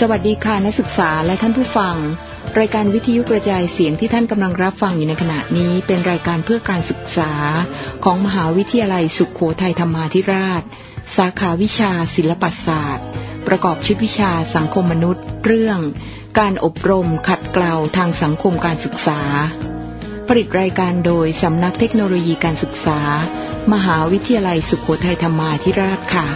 สวัสดีค่ะนักศึกษาและท่านผู้ฟังรายการวิทยุกระจายเสียงที่ท่านกำลังรับฟังอยู่ในขณะนี้เป็นรายการเพื่อการศึกษาของมหาวิทยาลัยสุโขทัยธรรมาธิราชสาขาวิชาศิลปศาสตร์ประกอบชุดวิชาสังคมมนุษย์เรื่องการอบรมขัดเกลาทางสังคมการศึกษาผลิตรายการโดยสำนักเทคโนโลยีการศึกษามหาวิทยาลัยสุโขทัยธรรมาธิราชค่ะ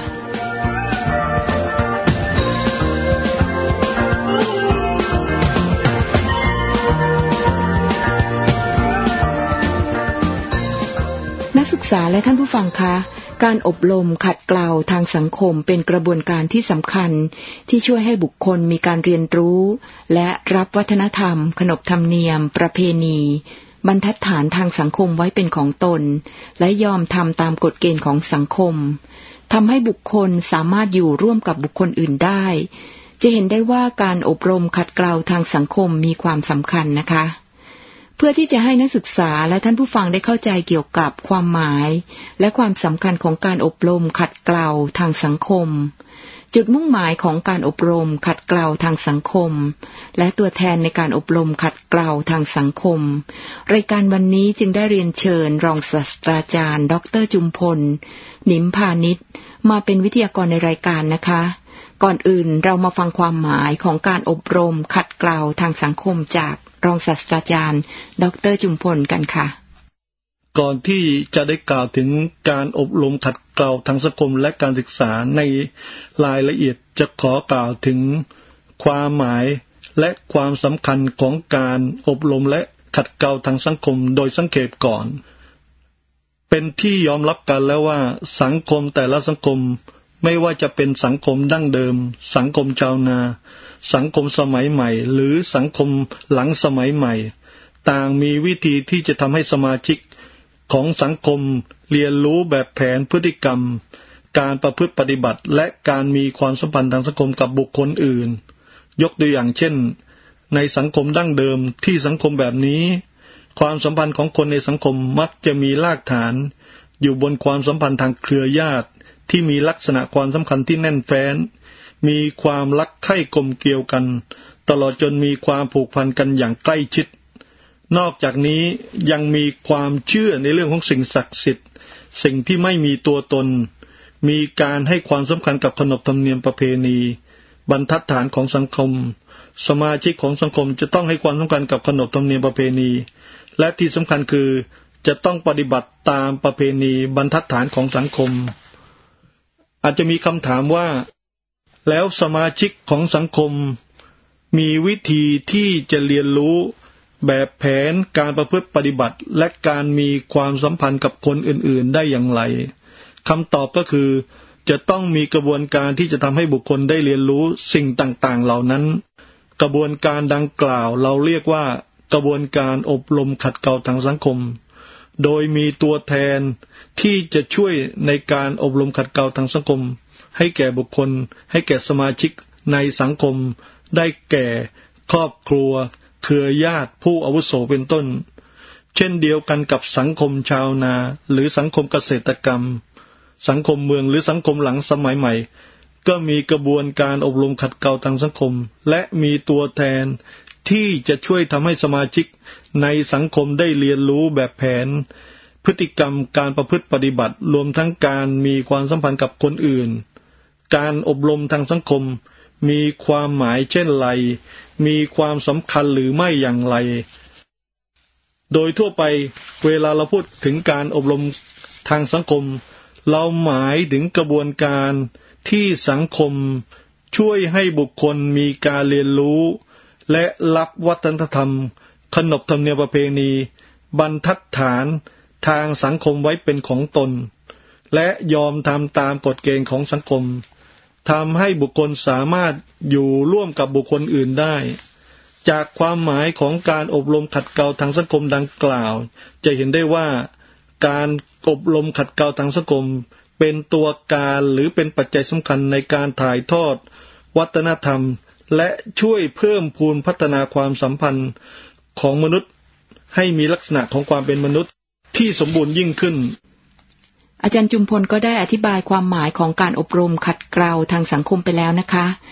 นักศึกษาและท่านผู้ฟังคะการอบรมขัดเกลาทางสังคมเป็นกระบวนการที่สำคัญที่ช่วยให้บุคคลมีการเรียนรู้และรับวัฒนธรรมขนบธรรมเนียมประเพณีบรรทัดฐานทางสังคมไว้เป็นของตนและยอมทำตามกฎเกณฑ์ของสังคมทำให้บุคคลสามารถอยู่ร่วมกับบุคคลอื่นได้จะเห็นได้ว่าการอบรมขัดเกลาทางสังคมมีความสำคัญนะคะเพื่อที่จะให้นักศึกษาและท่านผู้ฟังได้เข้าใจเกี่ยวกับความหมายและความสำคัญของการอบรมขัดเกลาทางสังคมจุดมุ่งหมายของการอบรมขัดเกลาทางสังคมและตัวแทนในการอบรมขัดเกลาทางสังคมรายการวันนี้จึงได้เรียนเชิญรองศาสตราจารย์ดร.จุมพลนิมพานิชมาเป็นวิทยากรในรายการนะคะก่อนอื่นเรามาฟังความหมายของการอบรมขัดเกลาทางสังคมจากรองศาสตราจารย์ดร.จุมพลกันค่ะก่อนที่จะได้กล่าวถึงการอบรมขัดเกลาทางสังคมและการศึกษาในรายละเอียดจะขอกล่าวถึงความหมายและความสำคัญของการอบรมและขัดเกลาทางสังคมโดยสังเขปก่อนเป็นที่ยอมรับกันแล้วว่าสังคมแต่ละสังคมไม่ว่าจะเป็นสังคมดั้งเดิมสังคมชาวนาสังคมสมัยใหม่หรือสังคมหลังสมัยใหม่ต่างมีวิธีที่จะทำให้สมาชิกของสังคมเรียนรู้แบบแผนพฤติกรรมการประพฤติปฏิบัติและการมีความสัมพันธ์ทางสังคมกับบุคคลอื่นยกตัวอย่างเช่นในสังคมดั้งเดิมที่สังคมแบบนี้ความสัมพันธ์ของคนในสังคมมักจะมีรากฐานอยู่บนความสัมพันธ์ทางเครือญาติที่มีลักษณะความสำคัญที่แน่นแฟ้นมีความรักใคร่กลมเกลียวกันตลอดจนมีความผูกพันกันอย่างใกล้ชิดนอกจากนี้ยังมีความเชื่อในเรื่องของสิ่งศักดิ์สิทธิ์สิ่งที่ไม่มีตัวตนมีการให้ความสำคัญกับขนบธรรมเนียมประเพณีบรรทัดฐานของสังคมสมาชิกของสังคมจะต้องให้ความสำคัญกับขนบธรรมเนียมประเพณีและที่สำคัญคือจะต้องปฏิบัติตามประเพณีบรรทัดฐานของสังคมอาจจะมีคำถามว่าแล้วสมาชิกของสังคมมีวิธีที่จะเรียนรู้แบบแผนการประพฤติปฏิบัติและการมีความสัมพันธ์กับคนอื่นๆได้อย่างไรคำตอบก็คือจะต้องมีกระบวนการที่จะทำให้บุคคลได้เรียนรู้สิ่งต่างๆเหล่านั้นกระบวนการดังกล่าวเราเรียกว่ากระบวนการอบรมขัดเกลาทางสังคมโดยมีตัวแทนที่จะช่วยในการอบรมขัดเกลาทางสังคมให้แก่บุคคลให้แก่สมาชิกในสังคมได้แก่ครอบครัวเครือญาติผู้อาวุโสเป็นต้นเช่นเดียวกันกับสังคมชาวนาหรือสังคมเกษตรกรรมสังคมเมืองหรือสังคมหลังสมัยใหม่ก็มีกระบวนการอบรมขัดเกลาทางสังคมและมีตัวแทนที่จะช่วยทำให้สมาชิกในสังคมได้เรียนรู้แบบแผนพฤติกรรมการประพฤติปฏิบัติรวมทั้งการมีความสัมพันธ์กับคนอื่นการอบรมทางสังคมมีความหมายเช่นไรมีความสำคัญหรือไม่อย่างไรโดยทั่วไปเวลาเราพูดถึงการอบรมทางสังคมเราหมายถึงกระบวนการที่สังคมช่วยให้บุคคลมีการเรียนรู้และรับวัฒนธรรมขนบธรรมเนียมประเพณีบรรทัดฐานทางสังคมไว้เป็นของตนและยอมทำตามกฎเกณฑ์ของสังคมทำให้บุคคลสามารถอยู่ร่วมกับบุคคลอื่นได้จากความหมายของการอบรมขัดเกลาทางสังคมดังกล่าวจะเห็นได้ว่าการอบรมขัดเกลาทางสังคมเป็นตัวการหรือเป็นปัจจัยสำคัญในการถ่ายทอดวัฒนธรรมและช่วยเพิ่มพูนพัฒนาความสัมพันธ์ของมนุษย์ให้มีลักษณะของความเป็นมนุษย์ที่สมบูรณ์ยิ่งขึ้นอาจารย์จุมพลก็ได้อธิบายความหมายของการอบรมขัดเกลาทางสังคมไปแล้วนะคะ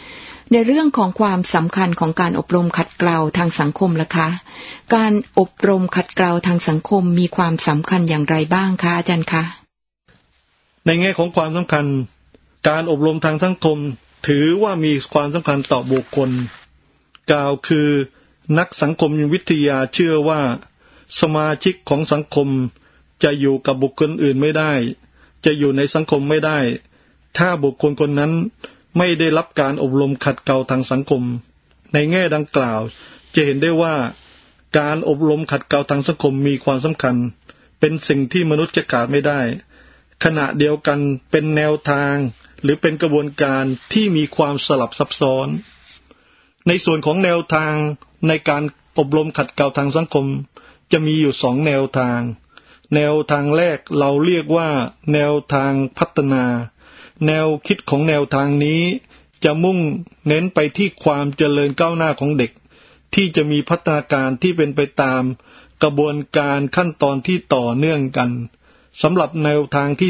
ในเรื่องของความสำคัญของการอบรมขัดเกลาทางสังคมล่ะคะการอบรมขัดเกลาทางสังคมมีความสำคัญอย่างไรบ้างคะอาจารย์คะในแง่ของความสำคัญการอบรมทางสังคมถือว่ามีความสำคัญต่อบุคคลกล่าวคือนักสังคมวิทยาเชื่อว่าสมาชิกของสังคมจะอยู่กับบุคคลอื่นไม่ได้จะอยู่ในสังคมไม่ได้ถ้าบุคคลคนนั้นไม่ได้รับการอบรมขัดเกลาทางสังคมในแง่ดังกล่าวจะเห็นได้ว่าการอบรมขัดเกลาทางสังคมมีความสำคัญเป็นสิ่งที่มนุษย์จะขาดไม่ได้ขณะเดียวกันเป็นแนวทางหรือเป็นกระบวนการที่มีความสลับซับซ้อนในส่วนของแนวทางในการอบรมขัดเกลาทางสังคมจะมีอยู่2แนวทางแนวทางแรกเราเรียกว่าแนวทางพัฒนาแนวคิดของแนวทางนี้จะมุ่งเน้นไปที่ความเจริญก้าวหน้าของเด็กที่จะมีพัฒนาการที่เป็นไปตามกระบวนการขั้นตอนที่ต่อเนื่องกันสำหรับแนวทางที่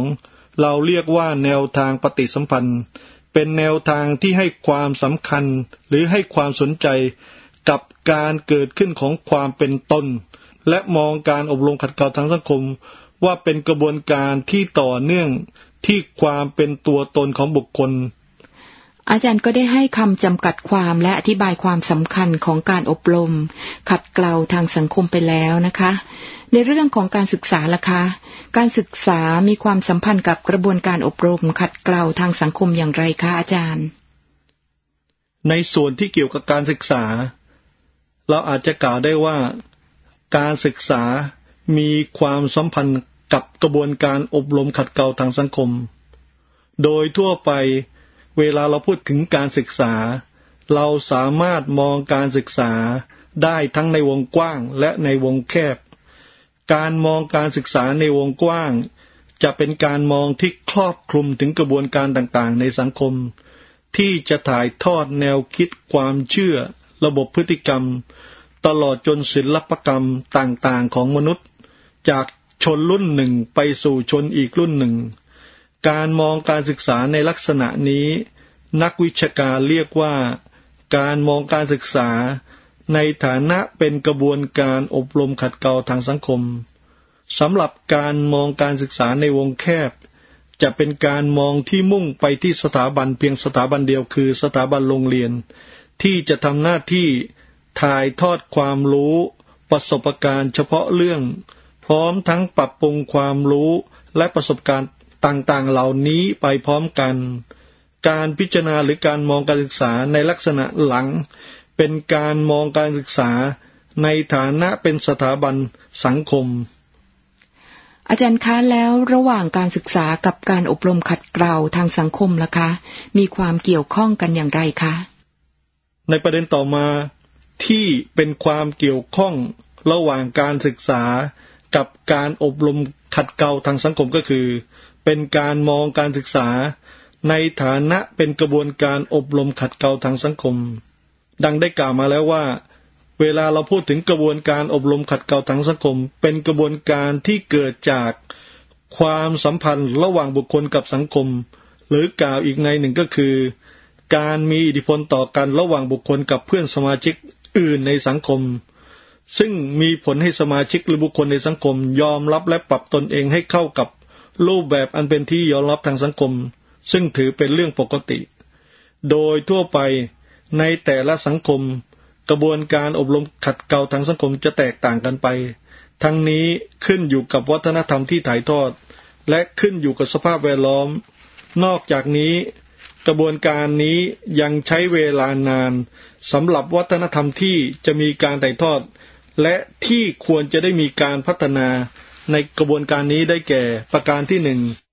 2เราเรียกว่าแนวทางปฏิสัมพันธ์เป็นแนวทางที่ให้ความสำคัญหรือให้ความสนใจกับการเกิดขึ้นของความเป็นตนและมองการอบรมขัดเกลาทางสังคมว่าเป็นกระบวนการที่ต่อเนื่องที่ความเป็นตัวตนของบุคคลอาจารย์ก็ได้ให้คำจำกัดความและอธิบายความสำคัญของการอบรมขัดเกลาทางสังคมไปแล้วนะคะในเรื่องของการศึกษาล่ะคะการศึกษามีความสัมพันธ์กับกระบวนการอบรมขัดเกลาทางสังคมอย่างไรคะอาจารย์ในส่วนที่เกี่ยวกับการศึกษาเราอาจจะกล่าวได้ว่าการศึกษามีความสัมพันธ์กับกระบวนการอบรมขัดเกลาทางสังคมโดยทั่วไปเวลาเราพูดถึงการศึกษาเราสามารถมองการศึกษาได้ทั้งในวงกว้างและในวงแคบการมองการศึกษาในวงกว้างจะเป็นการมองที่ครอบคลุมถึงกระบวนการต่างๆในสังคมที่จะถ่ายทอดแนวคิดความเชื่อระบบพฤติกรรมตลอดจนศิลปกรรมต่างๆของมนุษย์จากชนรุ่นหนึ่งไปสู่ชนอีกรุ่นหนึ่งการมองการศึกษาในลักษณะนี้นักวิชาการเรียกว่าการมองการศึกษาในฐานะเป็นกระบวนการอบรมขัดเกลาทางสังคมสำหรับการมองการศึกษาในวงแคบจะเป็นการมองที่มุ่งไปที่สถาบันเพียงสถาบันเดียวคือสถาบันโรงเรียนที่จะทำหน้าที่ถ่ายทอดความรู้ประสบการณ์เฉพาะเรื่องพร้อมทั้งปรับปรุงความรู้และประสบการณ์ต่างๆเหล่านี้ไปพร้อมกันการพิจารณาหรือการมองการศึกษาในลักษณะหลังเป็นการมองการศึกษาในฐานะเป็นสถาบันสังคมอาจารย์คะแล้วระหว่างการศึกษากับการอบรมขัดเกลาทางสังคมล่ะคะมีความเกี่ยวข้องกันอย่างไรคะในประเด็นต่อมาที่เป็นความเกี่ยวข้องระหว่างการศึกษากับการอบรมขัดเกลาทางสังคมก็คือเป็นการมองการศึกษาในฐานะเป็นกระบวนการอบรมขัดเกลาทางสังคมดังได้กล่าวมาแล้วว่าเวลาเราพูดถึงกระบวนการอบรมขัดเกลาทางสังคมเป็นกระบวนการที่เกิดจากความสัมพันธ์ระหว่างบุคคลกับสังคมหรือกล่าวอีกในหนึ่งก็คือการมีอิทธิพลต่อกันระหว่างบุคคลกับเพื่อนสมาชิกอื่นในสังคมซึ่งมีผลให้สมาชิกหรือบุคคลในสังคมยอมรับและปรับตนเองให้เข้ากับรูปแบบอันเป็นที่ยอมรับทางสังคมซึ่งถือเป็นเรื่องปกติโดยทั่วไปในแต่ละสังคมกระบวนการอบรมขัดเกลาทางสังคมจะแตกต่างกันไปทั้งนี้ขึ้นอยู่กับวัฒนธรรมที่ถ่ายทอดและขึ้นอยู่กับสภาพแวดล้อมนอกจากนี้กระบวนการนี้ยังใช้เวลานานสำหรับวัฒนธรรมที่จะมีการถ่ายทอดและที่ควรจะได้มีการพัฒนาในกระบวนการนี้ได้แก่ประการที่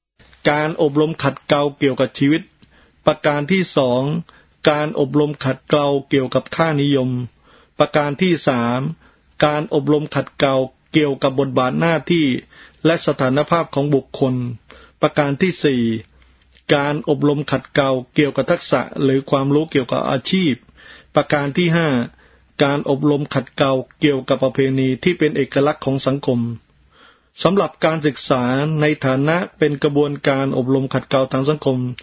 1การอบรมขัดเกลาเกี่ยวกับชีวิตประการที่2การอบรมขัดเกลาเกี่ยวกับค่านิยมประการที่3การอบรมขัดเกลาเกี่ยวกับบทบาทหน้าที่และสถานภาพของบุคคลประการที่4การอบรมขัดเกลาเกี่ยวกับทักษะหรือความรู้เกี่ยวกับอาชีพประการที่5การอบรมขัดเกลาเกี่ยวกับประเพณีที่เป็นเอกลักษณ์ของสังคมสำหรับการศึกษาในฐานะเป็นกระบวนการอบรมขัดเกลาทางสังคม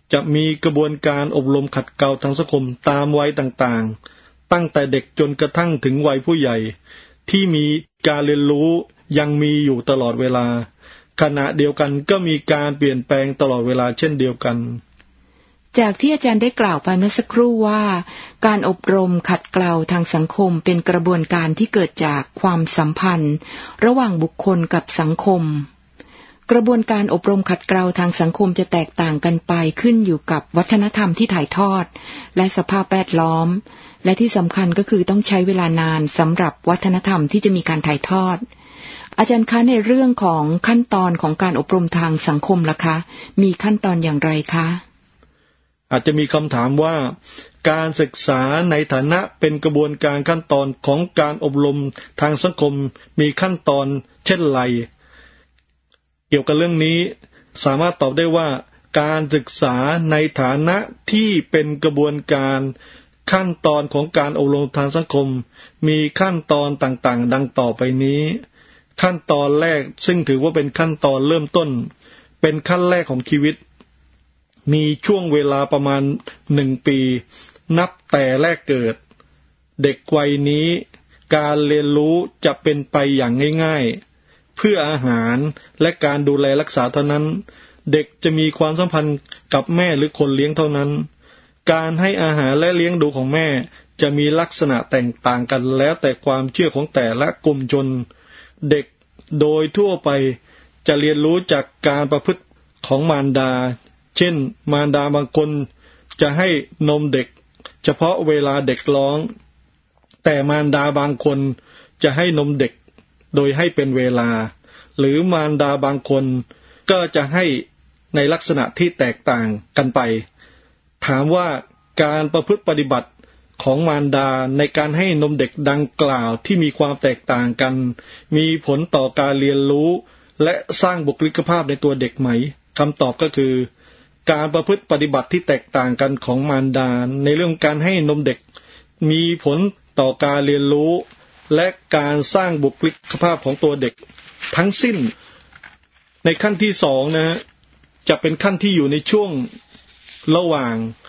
จะมีกระบวนการอบรมขัดเกลาทางสังคมตามวัยต่างๆตั้งแต่เด็กจนกระทั่งถึงวัยผู้ใหญ่ที่มีการเรียนรู้ยังมีอยู่ตลอดเวลาขณะเดียวกันก็มีการเปลี่ยนแปลงตลอดเวลาเช่นเดียวกันจากที่อาจารย์ได้กล่าวไปเมื่อสักครู่ว่าการอบรมขัดเกลาทางสังคมเป็นกระบวนการที่เกิดจากความสัมพันธ์ระหว่างบุคคลกับสังคมกระบวนการอบรมขัดเกลาทางสังคมจะแตกต่างกันไปขึ้นอยู่กับวัฒนธรรมที่ถ่ายทอดและสภาพแวดล้อมและที่สำคัญก็คือต้องใช้เวลานานสำหรับวัฒนธรรมที่จะมีการถ่ายทอดอาจารย์คะในเรื่องของขั้นตอนของการอบรมทางสังคมล่ะคะมีขั้นตอนอย่างไรคะอาจจะมีคำถามว่าการศึกษาในฐานะเป็นกระบวนการขั้นตอนของการอบรมทางสังคมมีขั้นตอนเช่นไรเกี่ยวกับเรื่องนี้สามารถตอบได้ว่าการศึกษาในฐานะที่เป็นกระบวนการขั้นตอนของการอบรมทางสังคมมีขั้นตอนต่างๆดังต่อไปนี้ขั้นตอนแรกซึ่งถือว่าเป็นขั้นตอนเริ่มต้นเป็นขั้นแรกของชีวิตมีช่วงเวลาประมาณ1 ปีนับแต่แรกเกิดเด็กวัยนี้การเรียนรู้จะเป็นไปอย่างง่ายๆเพื่ออาหารและการดูแลรักษาเท่านั้นเด็กจะมีความสัมพันธ์กับแม่หรือคนเลี้ยงเท่านั้นการให้อาหารและเลี้ยงดูของแม่จะมีลักษณะแตกต่างกันแล้วแต่ความเชื่อของแต่ละกลุ่มชนเด็กโดยทั่วไปจะเรียนรู้จากการประพฤติของมารดาเช่นมารดาบางคนจะให้นมเด็กเฉพาะเวลาเด็กร้องแต่มารดาบางคนจะให้นมเด็กโดยให้เป็นเวลาหรือมารดาบางคนก็จะให้ในลักษณะที่แตกต่างกันไปถามว่าการประพฤติปฏิบัติของมารดาในการให้นมเด็กดังกล่าวที่มีความแตกต่างกันมีผลต่อการเรียนรู้และสร้างบุคลิกภาพในตัวเด็กไหมคำตอบก็คือการประพฤติปฏิบัติที่แตกต่างกันของมารดาในเรื่องการให้นมเด็กมีผลต่อการเรียนรู้และการสร้างบุคลิกภาพของตัวเด็กทั้งสิ้นในขั้นที่2นะจะเป็นขั้นที่อยู่ในช่วงระหว่าง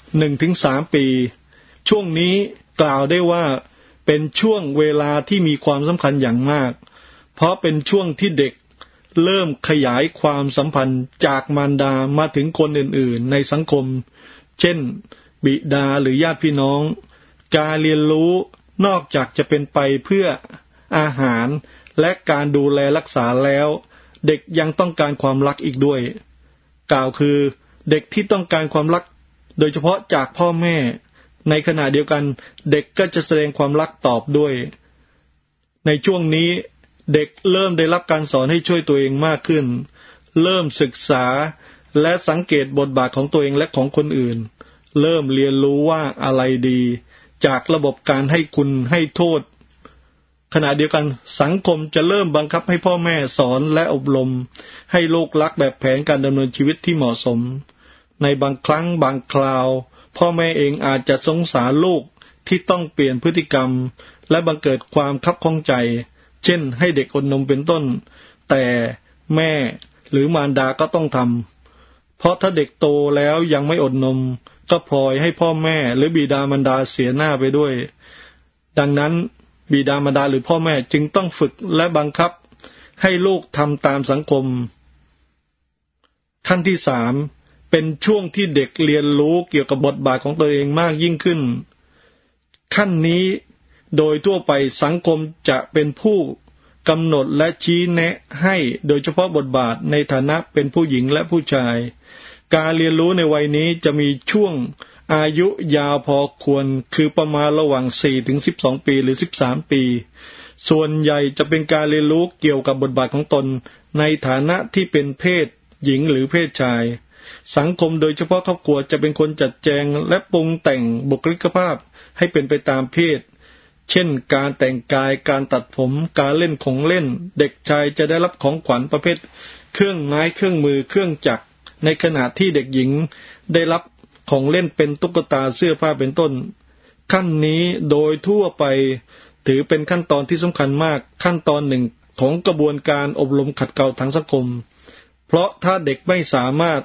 1-3 ปีช่วงนี้กล่าวได้ว่าเป็นช่วงเวลาที่มีความสำคัญอย่างมากเพราะเป็นช่วงที่เด็กเริ่มขยายความสัมพันธ์จากมารดามาถึงคนอื่นๆในสังคมเช่นบิดาหรือญาติพี่น้องการเรียนรู้นอกจากจะเป็นไปเพื่ออาหารและการดูแลรักษาแล้วเด็กยังต้องการความรักอีกด้วยกล่าวคือเด็กที่ต้องการความรักโดยเฉพาะจากพ่อแม่ในขณะเดียวกันเด็กก็จะแสดงความรักตอบด้วยในช่วงนี้เด็กเริ่มได้รับการสอนให้ช่วยตัวเองมากขึ้นเริ่มศึกษาและสังเกตบทบาทของตัวเองและของคนอื่นเริ่มเรียนรู้ว่าอะไรดีจากระบบการให้คุณให้โทษขณะเดียวกันสังคมจะเริ่มบังคับให้พ่อแม่สอนและอบรมให้ลูกรักแบบแผนการดำเนินชีวิตที่เหมาะสมในบางครั้งบางคราวพ่อแม่เองอาจจะสงสารลูกที่ต้องเปลี่ยนพฤติกรรมและบังเกิดความคับข้องใจเช่นให้เด็กอดนมเป็นต้นแต่แม่หรือมารดาก็ต้องทำเพราะถ้าเด็กโตแล้วยังไม่อดนมก็พลอยให้พ่อแม่หรือบิดามารดาเสียหน้าไปด้วยดังนั้นบิดามารดาหรือพ่อแม่จึงต้องฝึกและบังคับให้ลูกทำตามสังคมขั้นที่3เป็นช่วงที่เด็กเรียนรู้เกี่ยวกับบทบาทของตัวเองมากยิ่งขึ้นขั้นนี้โดยทั่วไปสังคมจะเป็นผู้กำหนดและชี้แนะให้โดยเฉพาะบทบาทในฐานะเป็นผู้หญิงและผู้ชายการเรียนรู้ในวัยนี้จะมีช่วงอายุยาวพอควรคือประมาณระหว่าง 4-12 ปีหรือ13 ปีส่วนใหญ่จะเป็นการเรียนรู้เกี่ยวกับบทบาทของตนในฐานะที่เป็นเพศหญิงหรือเพศชายสังคมโดยเฉพาะครอบครัวจะเป็นคนจัดแจงและปรุงแต่งบุคลิกภาพให้เป็นไปตามเพศเช่นการแต่งกายการตัดผมการเล่นของเล่นเด็กชายจะได้รับของขวัญประเภทเครื่องไม้เครื่องมือเครื่องจักรในขณะที่เด็กหญิงได้รับของเล่นเป็นตุ๊กตาเสื้อผ้าเป็นต้นขั้นนี้โดยทั่วไปถือเป็นขั้นตอนที่สำคัญมากขั้นตอนหนึ่งของกระบวนการอบรมขัดเกลาทางสังคมเพราะถ้าเด็กไม่สามารถ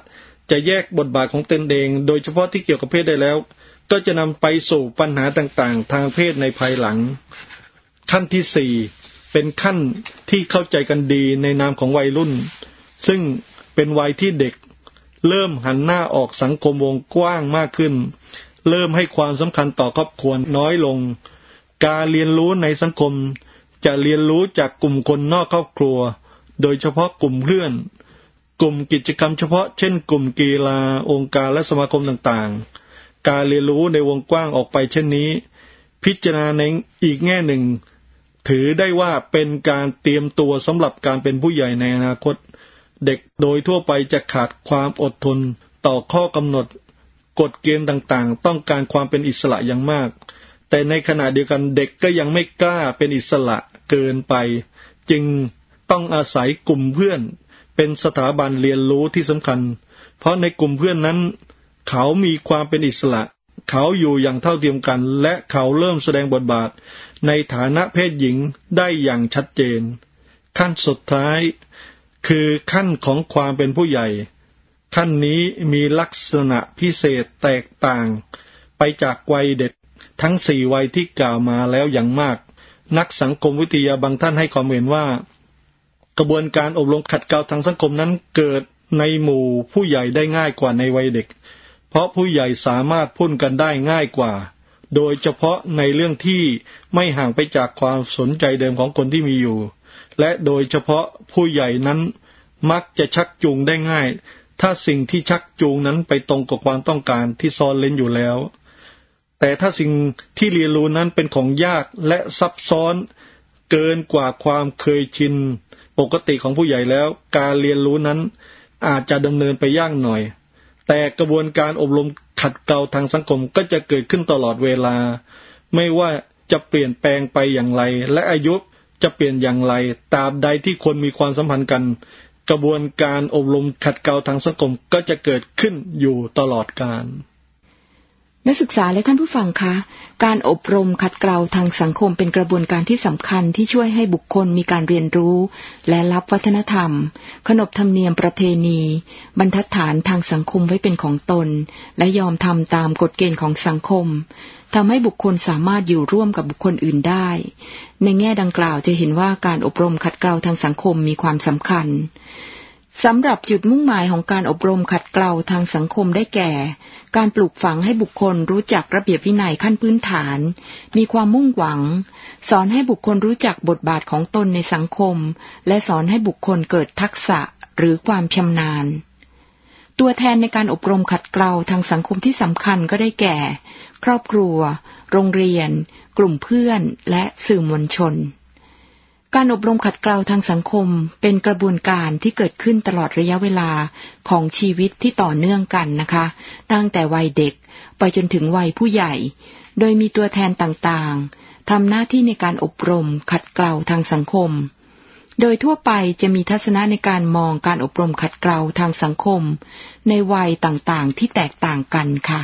จะแยกบทบาทของตนเองโดยเฉพาะที่เกี่ยวกับเพศได้แล้วก็จะนำไปสู่ปัญหาต่างๆทางเพศในภายหลังขั้นที่4เป็นขั้นที่เข้าใจกันดีในนามของวัยรุ่นซึ่งเป็นวัยที่เด็กเริ่มหันหน้าออกสังคมวงกว้างมากขึ้นเริ่มให้ความสำคัญต่อครอบครัวน้อยลงการเรียนรู้ในสังคมจะเรียนรู้จากกลุ่มคนนอกครอบครัวโดยเฉพาะกลุ่มเพื่อนกลุ่มกิจกรรมเฉพาะเช่นกลุ่มกีฬาองค์การและสมาคมต่างๆการเรียนรู้ในวงกว้างออกไปเช่นนี้พิจารณาในอีกแง่หนึ่งถือได้ว่าเป็นการเตรียมตัวสำหรับการเป็นผู้ใหญ่ในอนาคตเด็กโดยทั่วไปจะขาดความอดทนต่อข้อกำหนดกฎเกณฑ์ต่างๆต้องการความเป็นอิสระอย่างมากแต่ในขณะเดียวกันเด็กก็ยังไม่กล้าเป็นอิสระเกินไปจึงต้องอาศัยกลุ่มเพื่อนเป็นสถาบันเรียนรู้ที่สำคัญเพราะในกลุ่มเพื่อนนั้นเขามีความเป็นอิสระเขาอยู่อย่างเท่าเทียมกันและเขาเริ่มแสดงบทบาทในฐานะเพศหญิงได้อย่างชัดเจนขั้นสุดท้ายคือขั้นของความเป็นผู้ใหญ่ขั้นนี้มีลักษณะพิเศษแตกต่างไปจากวัยเด็กทั้ง4วัยที่กล่าวมาแล้วอย่างมากนักสังคมวิทยาบางท่านให้ความเห็นว่ากระบวนการอบรมขัดเกลาทางสังคมนั้นเกิดในหมู่ผู้ใหญ่ได้ง่ายกว่าในวัยเด็กเพราะผู้ใหญ่สามารถพูดกันได้ง่ายกว่าโดยเฉพาะในเรื่องที่ไม่ห่างไปจากความสนใจเดิมของคนที่มีอยู่และโดยเฉพาะผู้ใหญ่นั้นมักจะชักจูงได้ง่ายถ้าสิ่งที่ชักจูงนั้นไปตรงกับความต้องการที่ซ่อนเร้นอยู่แล้วแต่ถ้าสิ่งที่เรียนรู้นั้นเป็นของยากและซับซ้อนเกินกว่าความเคยชินปกติของผู้ใหญ่แล้วการเรียนรู้นั้นอาจจะดำเนินไปยากหน่อยแต่กระบวนการอบรมขัดเกลาทางสังคมก็จะเกิดขึ้นตลอดเวลาไม่ว่าจะเปลี่ยนแปลงไปอย่างไรและอายุจะเปลี่ยนอย่างไรตราบใดที่คนมีความสัมพันธ์กันกระบวนการอบรมขัดเกลาทางสังคมก็จะเกิดขึ้นอยู่ตลอดกาลนักศึกษาและท่านผู้ฟังคะการอบรมขัดเกลาทางสังคมเป็นกระบวนการที่สำคัญที่ช่วยให้บุคคลมีการเรียนรู้และรับวัฒนธรรมขนบธรรมเนียมประเพณีบรรทัดฐานทางสังคมไว้เป็นของตนและยอมทำตามกฎเกณฑ์ของสังคมทำให้บุคคลสามารถอยู่ร่วมกับบุคคลอื่นได้ในแง่ดังกล่าวจะเห็นว่าการอบรมขัดเกลาทางสังคมมีความสำคัญสำหรับจุดมุ่งหมายของการอบรมขัดเกลาทางสังคมได้แก่การปลูกฝังให้บุคคลรู้จักระเบียบวินัยขั้นพื้นฐานมีความมุ่งหวังสอนให้บุคคลรู้จักบทบาทของตนในสังคมและสอนให้บุคคลเกิดทักษะหรือความชำนาญตัวแทนในการอบรมขัดเกลาทางสังคมที่สำคัญก็ได้แก่ครอบครัวโรงเรียนกลุ่มเพื่อนและสื่อมวลชนการอบรมขัดเกลาทางสังคมเป็นกระบวนการที่เกิดขึ้นตลอดระยะเวลาของชีวิตที่ต่อเนื่องกันนะคะตั้งแต่วัยเด็กไปจนถึงวัยผู้ใหญ่โดยมีตัวแทนต่างๆทำหน้าที่ในการอบรมขัดเกลาทางสังคมโดยทั่วไปจะมีทัศนะในการมองการอบรมขัดเกลาทางสังคมในวัยต่างๆที่แตกต่างกันค่ะ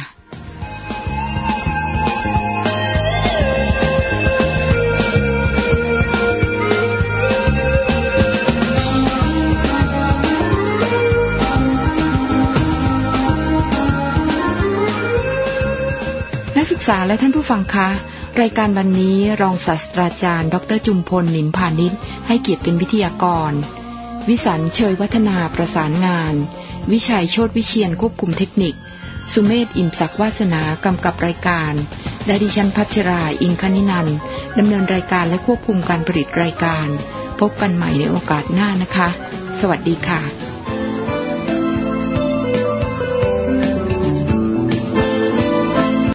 นักศึกษาและท่านผู้ฟังคะรายการวันนี้รองศาสตราจารย์ดร.จุมพลหนิมพานิชให้เกียรติเป็นวิทยากรวิสันต์เชยวัฒนาประสานงานวิชัยโชติวิเชียรควบคุมเทคนิคสุเมธอิ่มศักดิ์วาสนากำกับรายการและดิฉันพัชราอิงคณินันท์ดำเนินรายการและควบคุมการผลิตรายการพบกันใหม่ในโอกาสหน้านะคะสวัสดีค่ะ